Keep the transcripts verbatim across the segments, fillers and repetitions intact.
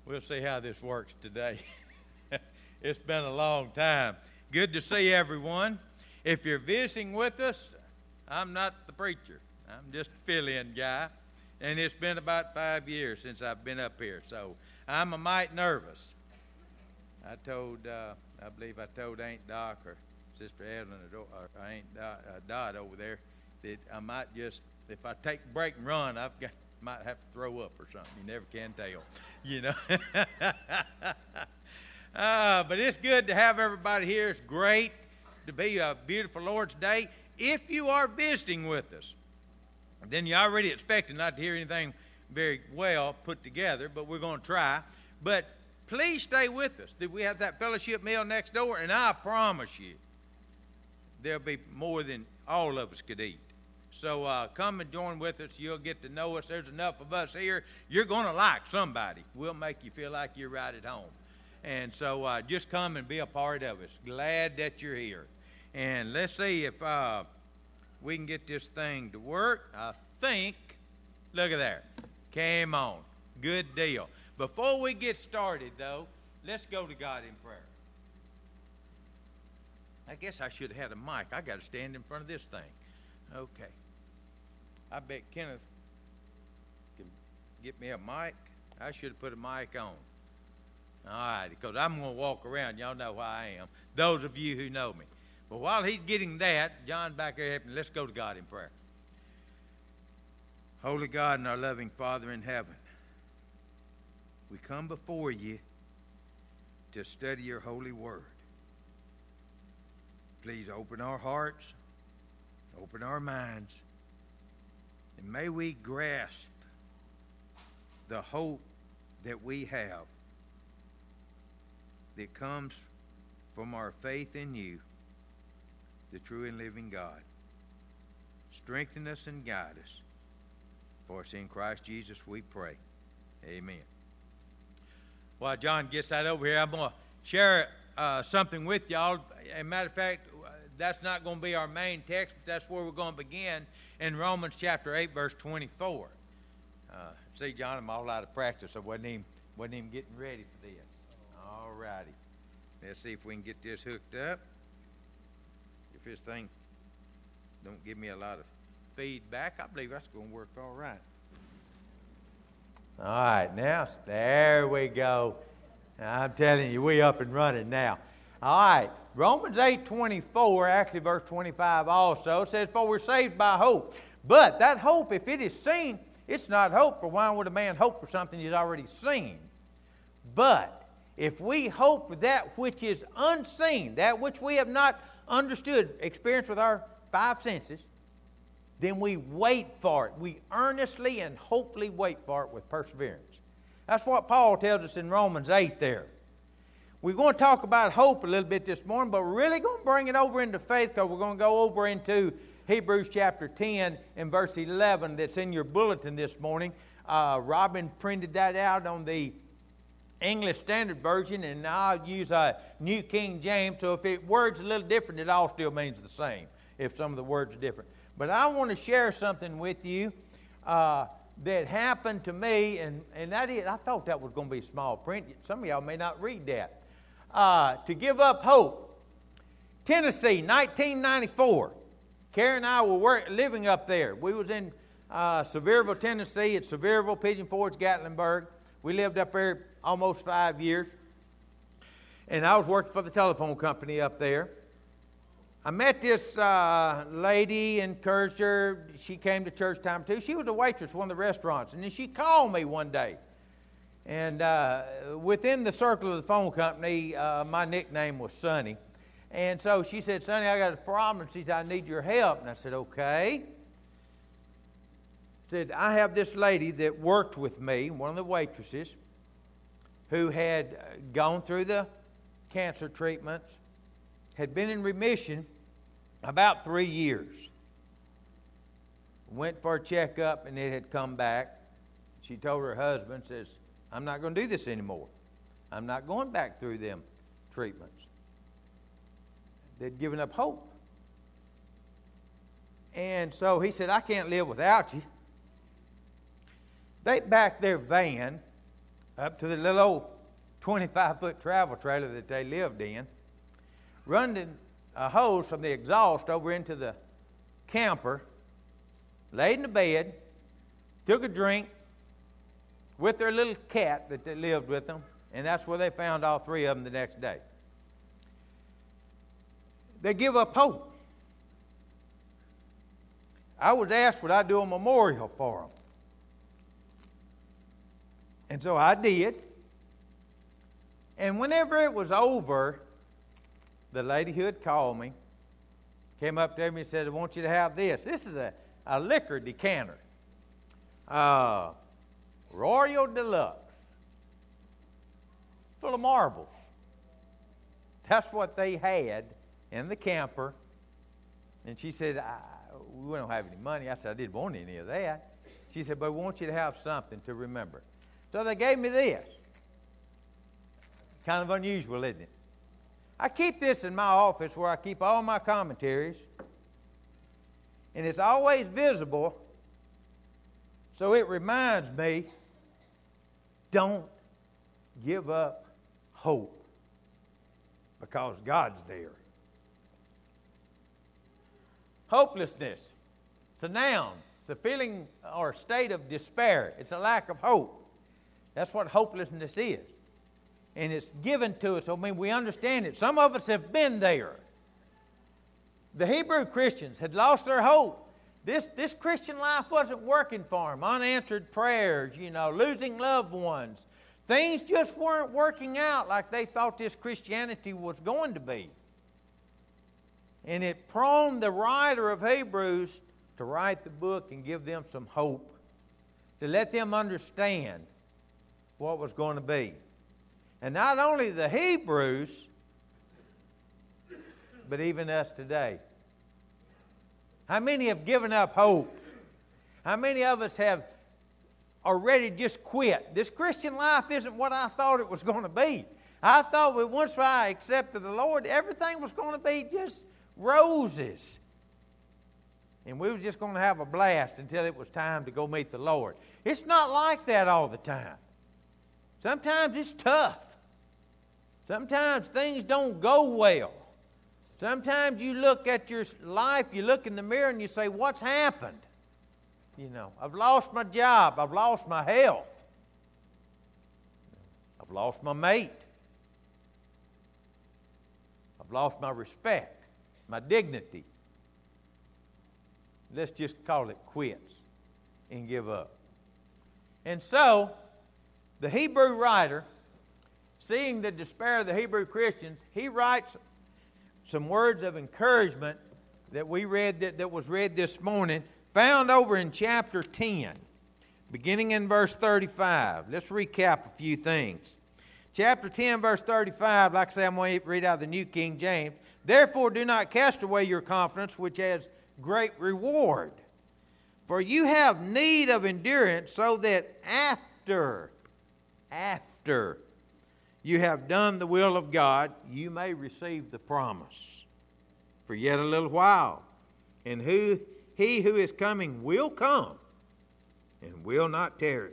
We'll see how this works today. It's been a long time. Good to see everyone. If you're visiting with us, I'm not the preacher. I'm just a fill-in guy. And it's been about five years since I've been up here, so I'm a mite nervous. I told, uh, I believe I told Aunt Doc or Sister Evelyn or, or Aunt Dot, uh, Dot over there that I might just, if I take a break and run, I've got might have to throw up or something. You never can tell, you know. uh, but it's good to have everybody here. It's great to be a beautiful Lord's Day. If you are visiting with us, then you're already expecting not to hear anything very well put together, but we're going to try. But please stay with us. We have that fellowship meal next door, and I promise you there'll be more than all of us could eat. So uh, come and join with us. You'll get to know us. There's enough of us here. You're going to like somebody. We'll make you feel like you're right at home. And so uh, just come and be a part of us. Glad that you're here. And let's see if uh, we can get this thing to work. I think, look at there. Came on. Good deal. Before we get started, though, let's go to God in prayer. I guess I should have had a mic. I got to stand in front of this thing. Okay. I bet Kenneth can get me a mic. I should have put a mic on. All right, because I'm going to walk around. Y'all know who I am. Those of you who know me. But while he's getting that, John back there helping. Let's go to God in prayer. Holy God and our loving Father in heaven, we come before you to study your holy word. Please open our hearts, open our minds, and may we grasp the hope that we have that comes from our faith in you, the true and living God. Strengthen us and guide us. For us in Christ Jesus we pray. Amen. While John gets that over here, I'm going to share uh, something with y'all. As a matter of fact, that's not going to be our main text, but that's where we're going to begin in Romans chapter eight, verse twenty-four. Uh, see, John, I'm all out of practice. I wasn't even, wasn't even getting ready for this. All righty. Let's see if we can get this hooked up. If this thing don't give me a lot of feedback, I believe that's going to work all right. All right, now, there we go. I'm telling you, we up and running now. All right, Romans eight twenty-four, actually verse twenty-five also, says, for we're saved by hope. But that hope, if it is seen, it's not hope, for why would a man hope for something he's already seen? But if we hope for that which is unseen, that which we have not understood, experienced with our five senses, then we wait for it. We earnestly and hopefully wait for it with perseverance. That's what Paul tells us in Romans eight there. We're going to talk about hope a little bit this morning, but we're really going to bring it over into faith because we're going to go over into Hebrews chapter ten and verse eleven that's in your bulletin this morning. Uh, Robin printed that out on the English Standard Version, and I'll use a New King James, so if it word's a little different, it all still means the same if some of the words are different. But I want to share something with you uh, that happened to me, and, and that is, I thought that was going to be small print. Some of y'all may not read that. Uh, to give up hope. Tennessee, nineteen ninety-four. Carrie and I were work, living up there. We was in uh, Sevierville, Tennessee. It's Sevierville, Pigeon Forge, Gatlinburg. We lived up there almost five years. And I was working for the telephone company up there. I met this uh, lady, encouraged her. She came to church time too. She was a waitress at one of the restaurants. And then she called me one day. And uh, within the circle of the phone company, uh, my nickname was Sonny. And so she said, Sonny, I got a problem. She said, I need your help. And I said, okay. Said, I have this lady that worked with me, one of the waitresses, who had gone through the cancer treatments, had been in remission about three years. Went for a checkup and it had come back. She told her husband, says, I'm not going to do this anymore. I'm not going back through them treatments. They'd given up hope. And so he said, I can't live without you. They backed their van up to the little old twenty-five foot travel trailer that they lived in, running a hose from the exhaust over into the camper, laid in the bed, took a drink with their little cat that they lived with them, and that's where they found all three of them the next day. They give up hope. I was asked would I do a memorial for them. And so I did. And whenever it was over, the lady who had called me came up to me and said, I want you to have this. This is a, a liquor decanter. Uh, Royal Deluxe. Full of marbles. That's what they had in the camper. And she said, I, we don't have any money. I said, I didn't want any of that. She said, but we want you to have something to remember. So they gave me this. Kind of unusual, isn't it? I keep this in my office where I keep all my commentaries. And it's always visible. So it reminds me, don't give up hope. Because God's there. Hopelessness. It's a noun. It's a feeling or state of despair. It's a lack of hope. That's what hopelessness is. And it's given to us. I mean, we understand it. Some of us have been there. The Hebrew Christians had lost their hope. This, this Christian life wasn't working for them. Unanswered prayers, you know, losing loved ones. Things just weren't working out like they thought this Christianity was going to be. And it prompted the writer of Hebrews to write the book and give them some hope, to let them understand what was going to be. And not only the Hebrews, but even us today. How many have given up hope? How many of us have already just quit? This Christian life isn't what I thought it was going to be. I thought that once I accepted the Lord, everything was going to be just roses. And we were just going to have a blast until it was time to go meet the Lord. It's not like that all the time. Sometimes it's tough. Sometimes things don't go well. Sometimes you look at your life, you look in the mirror and you say, what's happened? You know, I've lost my job. I've lost my health. I've lost my mate. I've lost my respect, my dignity. Let's just call it quits and give up. And so, the Hebrew writer, seeing the despair of the Hebrew Christians, he writes some words of encouragement that we read, that, that was read this morning, found over in chapter ten, beginning in verse thirty-five. Let's recap a few things. Chapter ten, verse thirty-five, like I say, I'm going to read out of the New King James. Therefore, do not cast away your confidence, which has great reward. For you have need of endurance, so that after, after you have done the will of God, you may receive the promise. For yet a little while, and who he who is coming will come, and will not tarry.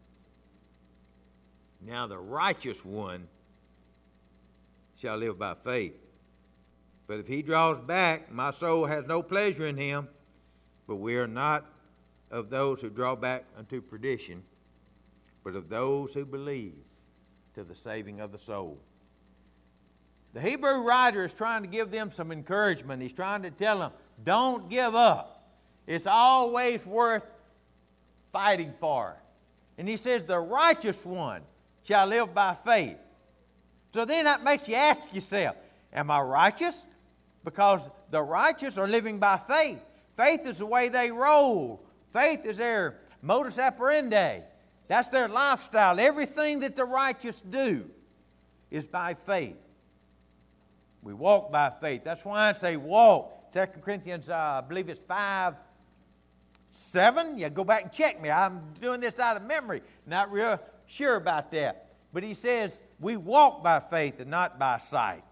Now the righteous one shall live by faith. But if he draws back, my soul has no pleasure in him. But we are not of those who draw back unto perdition, but of those who believe to the saving of the soul. The Hebrew writer is trying to give them some encouragement. He's trying to tell them, don't give up. It's always worth fighting for. And he says, the righteous one shall live by faith. So then that makes you ask yourself, am I righteous? Because the righteous are living by faith. Faith is the way they roll. Faith is their modus operandi. That's their lifestyle. Everything that the righteous do is by faith. We walk by faith. That's why I say walk. Second Corinthians, uh, I believe it's five, seven. Yeah, go back and check me. I'm doing this out of memory. Not real sure about that. But he says we walk by faith and not by sight.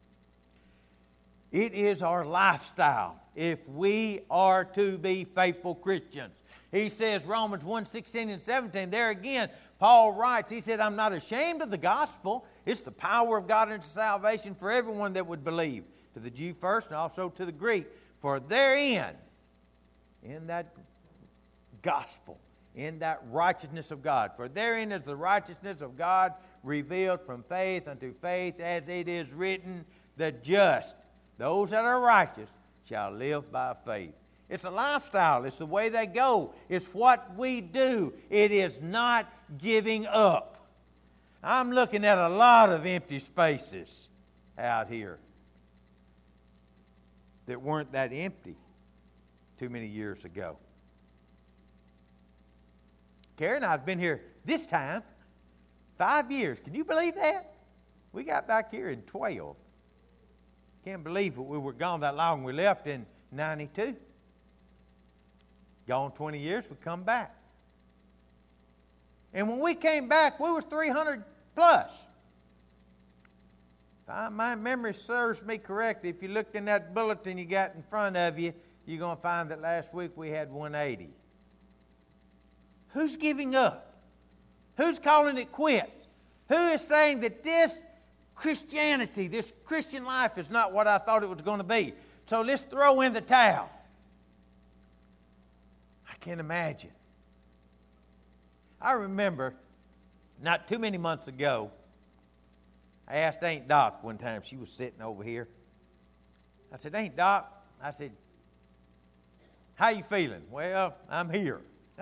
It is our lifestyle if we are to be faithful Christians. He says, Romans one, sixteen and seventeen, there again, Paul writes, he said, I'm not ashamed of the gospel. It's the power of God unto salvation for everyone that would believe, to the Jew first and also to the Greek. For therein, in that gospel, in that righteousness of God, for therein is the righteousness of God revealed from faith unto faith, as it is written, the just, those that are righteous, shall live by faith. It's a lifestyle. It's the way they go. It's what we do. It is not giving up. I'm looking at a lot of empty spaces out here that weren't that empty too many years ago. Karen and I have been here this time five years. Can you believe that? We got back here in twelve. Can't believe it. We were gone that long. We left in ninety-two. Gone twenty years, we come back. And when we came back, we was three hundred plus. If I, my memory serves me correctly, if you looked in that bulletin you got in front of you, you're going to find that last week we had one eighty. Who's giving up? Who's calling it quits? Who is saying that this Christianity, this Christian life is not what I thought it was going to be? So let's throw in the towel. I can't imagine. I remember not too many months ago, I asked Aunt Doc one time, she was sitting over here. I said, Aunt Doc, I said, how you feeling? Well, I'm here.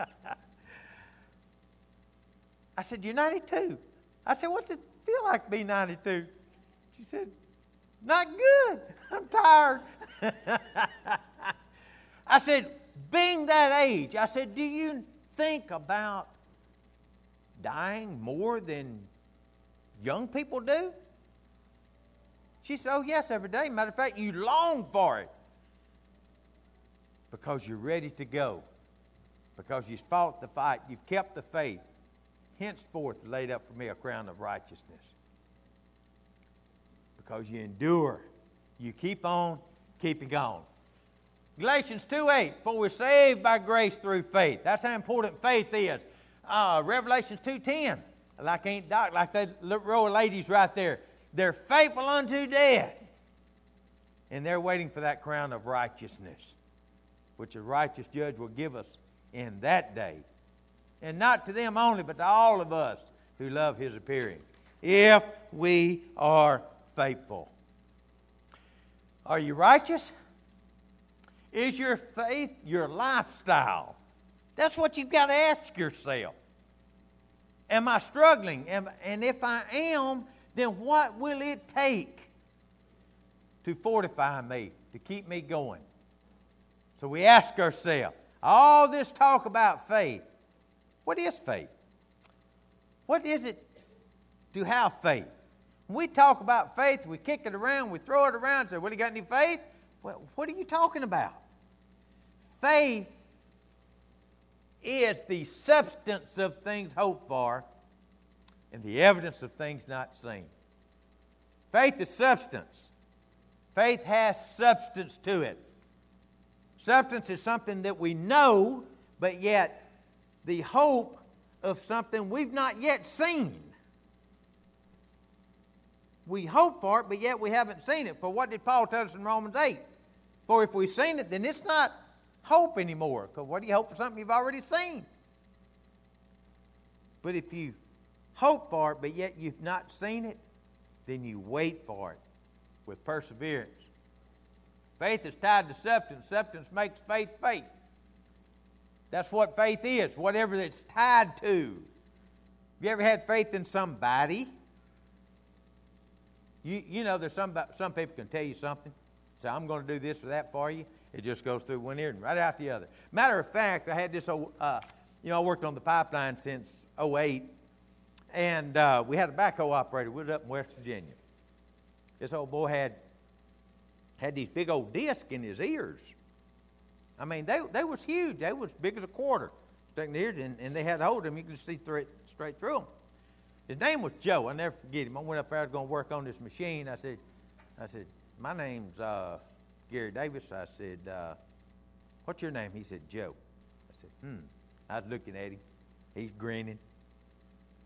I said, you're ninety-two. I said, what's it feel like to be ninety-two? She said, not good. I'm tired. I said, being that age, I said, do you think about dying more than young people do? She said, oh, yes, every day. Matter of fact, you long for it because you're ready to go, because you've fought the fight, you've kept the faith. Henceforth laid up for me a crown of righteousness. Because you endure. You keep on keeping on. Galatians two eight, for we're saved by grace through faith. That's how important faith is. Uh, Revelations two ten, like Aunt Doc, like that row of ladies right there. They're faithful unto death. And they're waiting for that crown of righteousness, which a righteous judge will give us in that day. And not to them only, but to all of us who love His appearing, if we are faithful. Are you righteous? Is your faith your lifestyle? That's what you've got to ask yourself. Am I struggling? Am, and if I am, then what will it take to fortify me, to keep me going? So we ask ourselves, all this talk about faith, what is faith? What is it to have faith? When we talk about faith, we kick it around, we throw it around and say, well, you got any faith? Well, what are you talking about? Faith is the substance of things hoped for and the evidence of things not seen. Faith is substance. Faith has substance to it. Substance is something that we know, but yet the hope of something we've not yet seen. We hope for it, but yet we haven't seen it. For what did Paul tell us in Romans eight? For if we've seen it, then it's not hope anymore. Because what do you hope for something you've already seen? But if you hope for it, but yet you've not seen it, then you wait for it with perseverance. Faith is tied to substance. Substance makes faith faith. That's what faith is, whatever it's tied to. Have you ever had faith in somebody? You, you know, there's some, some people can tell you something. Say, I'm going to do this or that for you. It just goes through one ear and right out the other. Matter of fact, I had this, uh, you know, I worked on the pipeline since oh eight. And uh, we had a backhoe operator. We was up in West Virginia. This old boy had, had these big old discs in his ears. I mean, they they was huge. They was big as a quarter. Stuck in the ears, and, and they had to hold them. You could see through it, straight through them. His name was Joe. I'll never forget him. I went up there, I was going to work on this machine. I said, I said, my name's uh, Gary Davis. I said, uh, what's your name? He said, Joe. I said, hmm. I was looking at him. He's grinning.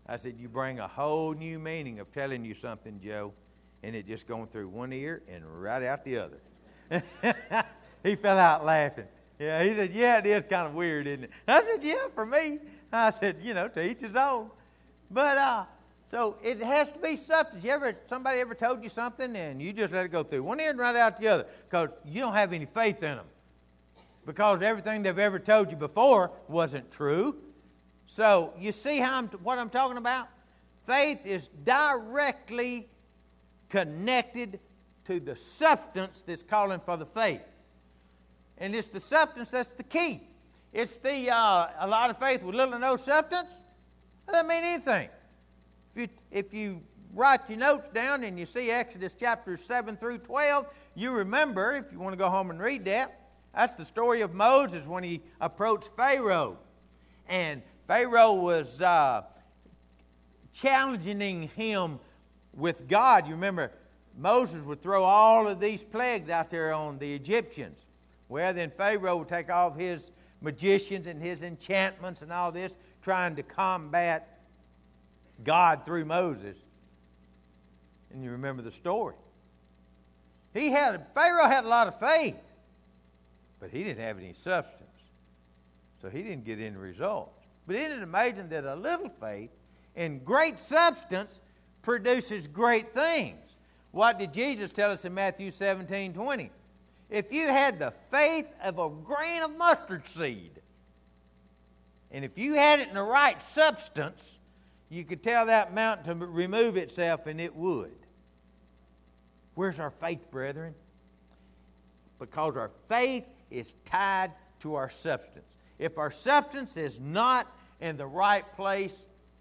I said, you bring a whole new meaning of telling you something, Joe, and it just going through one ear and right out the other. He fell out laughing. Yeah, he said, yeah, it is kind of weird, isn't it? I said, yeah, for me. I said, you know, to each his own. But, uh, so it has to be substance. You ever, somebody ever told you something and you just let it go through one ear and right out the other because you don't have any faith in them. Because everything they've ever told you before wasn't true. So you see how I'm, what I'm talking about? Faith is directly connected to the substance that's calling for the faith. And it's the substance that's the key. It's the, uh, a lot of faith with little or no substance. That doesn't mean anything. If you, if you write your notes down and you see Exodus chapters seven through twelve, you remember, if you want to go home and read that, that's the story of Moses when he approached Pharaoh. And Pharaoh was uh, challenging him with God. You remember, Moses would throw all of these plagues out there on the Egyptians. Well, then Pharaoh would take all of his magicians and his enchantments and all this, trying to combat God through Moses. And you remember the story. He had Pharaoh had a lot of faith, but he didn't have any substance. So he didn't get any results. But isn't it amazing that a little faith in great substance produces great things? What did Jesus tell us in Matthew seventeen twenty? If you had the faith of a grain of mustard seed, and if you had it in the right substance, you could tell that mountain to remove itself and it would. Where's our faith, brethren? Because our faith is tied to our substance. If our substance is not in the right place,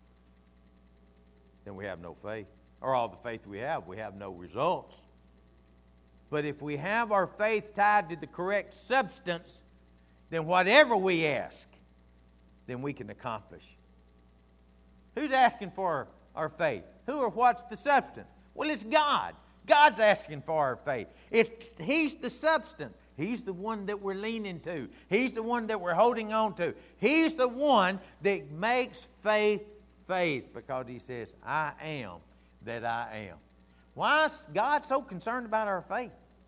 then we have no faith. Or all the faith we have, we have no results. But if we have our faith tied to the correct substance, then whatever we ask, then we can accomplish. Who's asking for our faith? Who or what's the substance? Well, it's God. God's asking for our faith. It's, He's the substance. He's the one that we're leaning to. He's the one that we're holding on to. He's the one that makes faith faith, because He says, I am that I am. Why is God so concerned about our faith?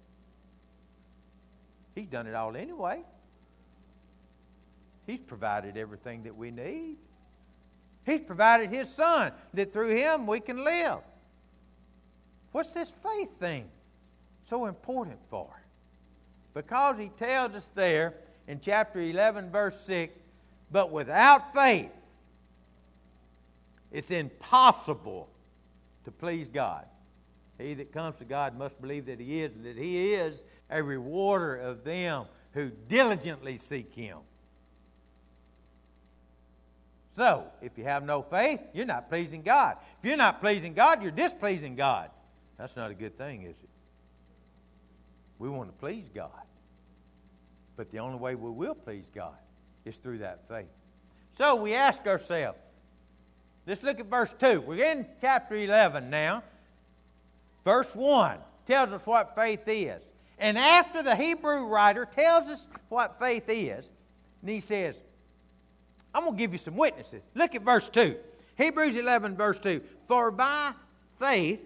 He's done it all anyway. He's provided everything that we need. He's provided His Son, that through Him we can live. What's this faith thing so important for? Because He tells us there in chapter eleven, verse six, but without faith, it's impossible to please God. He that comes to God must believe that He is, and that He is a rewarder of them who diligently seek Him. So, if you have no faith, you're not pleasing God. If you're not pleasing God, you're displeasing God. That's not a good thing, is it? We want to please God. But the only way we will please God is through that faith. So we ask ourselves, let's look at verse two. We're in chapter eleven now. Verse one tells us what faith is. And after the Hebrew writer tells us what faith is, and he says, I'm going to give you some witnesses. Look at verse two. Hebrews eleven, verse two. For by faith,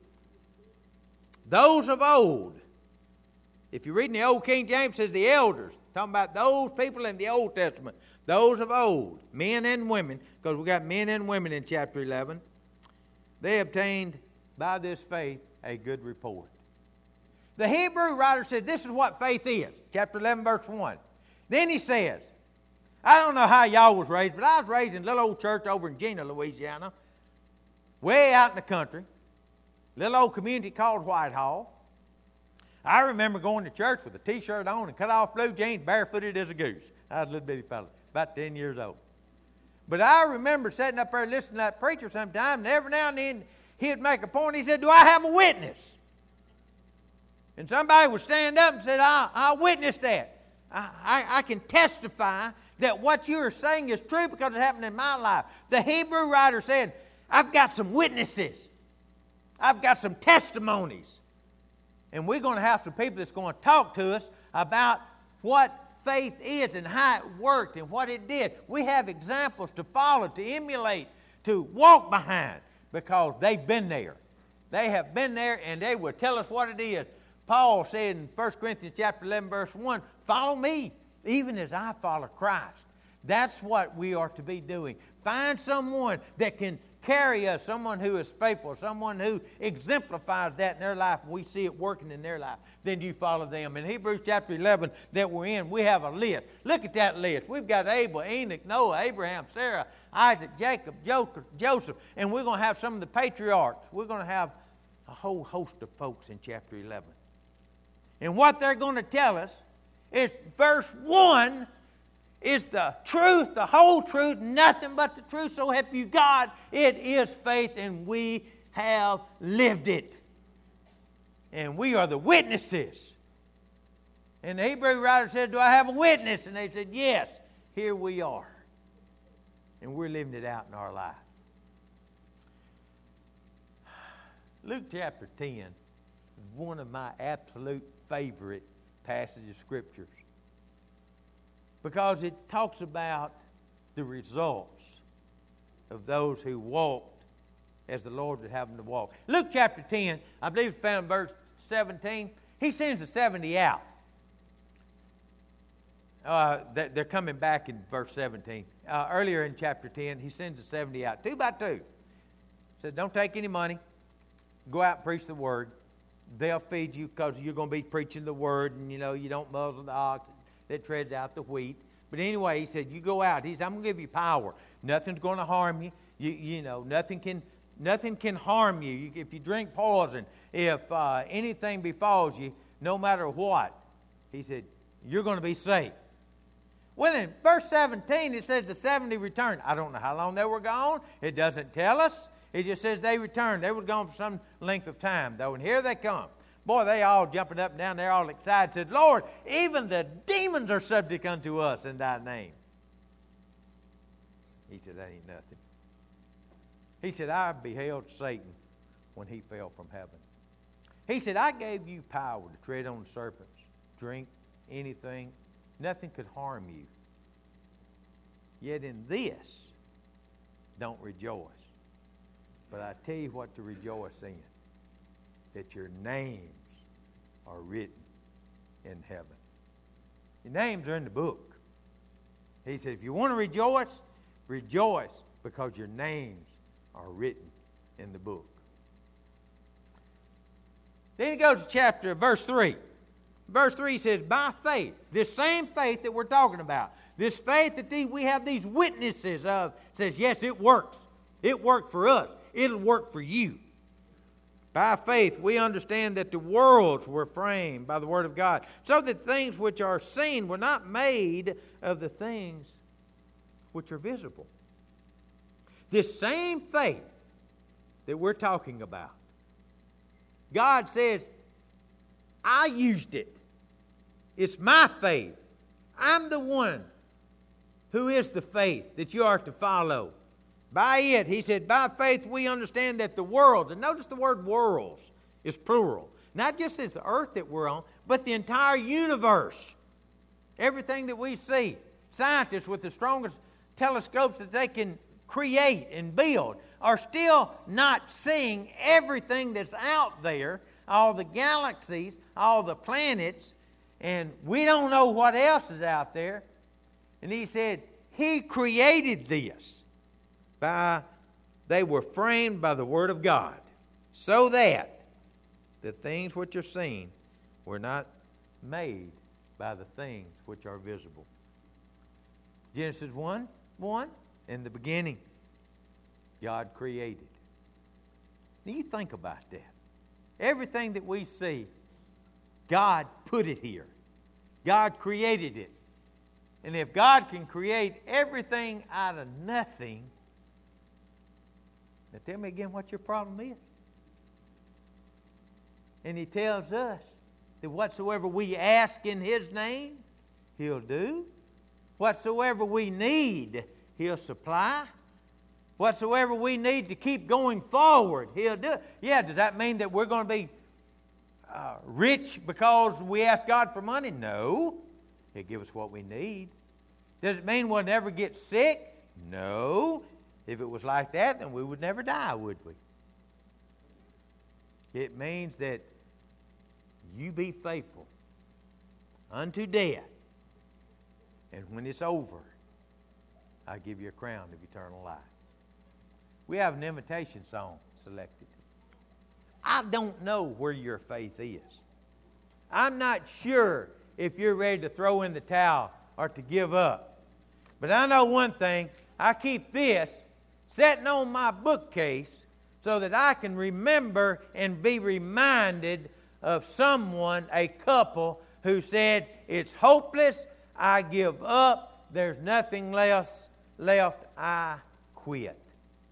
those of old, if you read in the Old King James, it says the elders, talking about those people in the Old Testament, those of old, men and women, because we got men and women in chapter eleven, they obtained by this faith a good report. The Hebrew writer said this is what faith is, chapter eleven, verse one. Then he says, I don't know how y'all was raised, but I was raised in a little old church over in Gina, Louisiana, way out in the country, little old community called Whitehall. I remember going to church with a T-shirt on and cut off blue jeans, barefooted as a goose. I was a little bitty fella, about ten years old. But I remember sitting up there listening to that preacher sometime, and every now and then he'd make a point. He said, do I have a witness? And somebody would stand up and say, I, I witnessed that. I, I, I can testify that what you are saying is true because it happened in my life. The Hebrew writer said, I've got some witnesses. I've got some testimonies. And we're going to have some people that's going to talk to us about what faith is and how it worked and what it did. We have examples to follow, to emulate, to walk behind, because they've been there. They have been there, and they will tell us what it is. Paul said in First Corinthians chapter eleven, verse one, follow me, even as I follow Christ. That's what we are to be doing. Find someone that can carry us, someone who is faithful, someone who exemplifies that in their life, and we see it working in their life. Then you follow them. In Hebrews chapter eleven that we're in, we have a list. Look at that list. We've got Abel, Enoch, Noah, Abraham, Sarah, Isaac, Jacob, Joseph, and we're going to have some of the patriarchs. We're going to have a whole host of folks in chapter eleven. And what they're going to tell us is verse one is the truth, the whole truth, nothing but the truth. So help you God, it is faith, and we have lived it. And we are the witnesses. And the Hebrew writer said, do I have a witness? And they said, yes, here we are. And we're living it out in our life. Luke chapter ten is one of my absolute favorite passages of Scriptures, because it talks about the results of those who walked as the Lord would have them to walk. Luke chapter ten, I believe it's found in verse seventeen. He sends the seventy out. Uh, they're coming back in verse seventeen. Uh, earlier in chapter ten, he sends the seventy out, two by two. He said, don't take any money. Go out and preach the word. They'll feed you, because you're going to be preaching the word, and you know you don't muzzle the ox that treads out the wheat. But anyway, he said, you go out. He said, I'm going to give you power. Nothing's going to harm you. You, you know, nothing can, nothing can harm you. you if you drink poison, if uh, anything befalls you, no matter what, he said, you're going to be safe. Well, in verse seventeen, it says the seventy returned. I don't know how long they were gone. It doesn't tell us. It just says they returned. They were gone for some length of time, though. And here they come. Boy, they all jumping up and down. They're all excited. Said, Lord, even the demons are subject unto us in thy name. He said, that ain't nothing. He said, I beheld Satan when he fell from heaven. He said, I gave you power to tread on serpents, drink anything. Nothing could harm you. Yet in this, don't rejoice. But I tell you what to rejoice in, that your names are written in heaven. Your names are in the book. He said, if you want to rejoice, rejoice, because your names are written in the book. Then he goes to chapter, verse three. Verse three says, by faith, this same faith that we're talking about, this faith that these, we have these witnesses of, says, yes, it works. It worked for us. It'll work for you. By faith, we understand that the worlds were framed by the Word of God, so that things which are seen were not made of the things which are visible. This same faith that we're talking about, God says, I used it. It's my faith. I'm the one who is the faith that you are to follow. By it, he said, by faith we understand that the worlds, and notice the word worlds is plural. Not just as the earth that we're on, but the entire universe. Everything that we see. Scientists with the strongest telescopes that they can create and build are still not seeing everything that's out there, all the galaxies, all the planets, and we don't know what else is out there. And he said, he created this. By, they were framed by the Word of God, so that the things which are seen were not made by the things which are visible. Genesis one, one, in the beginning, God created. Now you think about that. Everything that we see, God put it here. God created it. And if God can create everything out of nothing, now tell me again what your problem is. And he tells us that whatsoever we ask in his name, he'll do. Whatsoever we need, he'll supply. Whatsoever we need to keep going forward, he'll do. Yeah, does that mean that we're going to be uh, rich because we ask God for money? No. He'll give us what we need. Does it mean we'll never get sick? No. If it was like that, then we would never die, would we? It means that you be faithful unto death, and when it's over, I give you a crown of eternal life. We have an invitation song selected. I don't know where your faith is. I'm not sure if you're ready to throw in the towel or to give up. But I know one thing. I keep this sitting on my bookcase so that I can remember and be reminded of someone, a couple, who said, it's hopeless, I give up, there's nothing less left, I quit.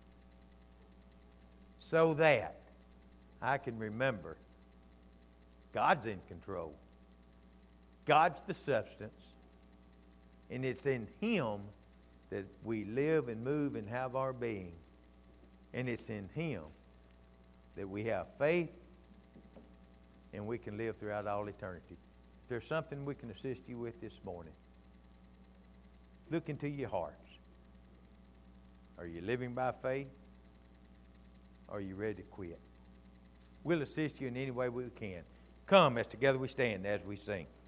So that I can remember God's in control. God's the substance. And it's in Him that we live and move and have our being. And it's in Him that we have faith and we can live throughout all eternity. If there's something we can assist you with this morning, look into your hearts. Are you living by faith? Or are you ready to quit? We'll assist you in any way we can. Come as together we stand as we sing.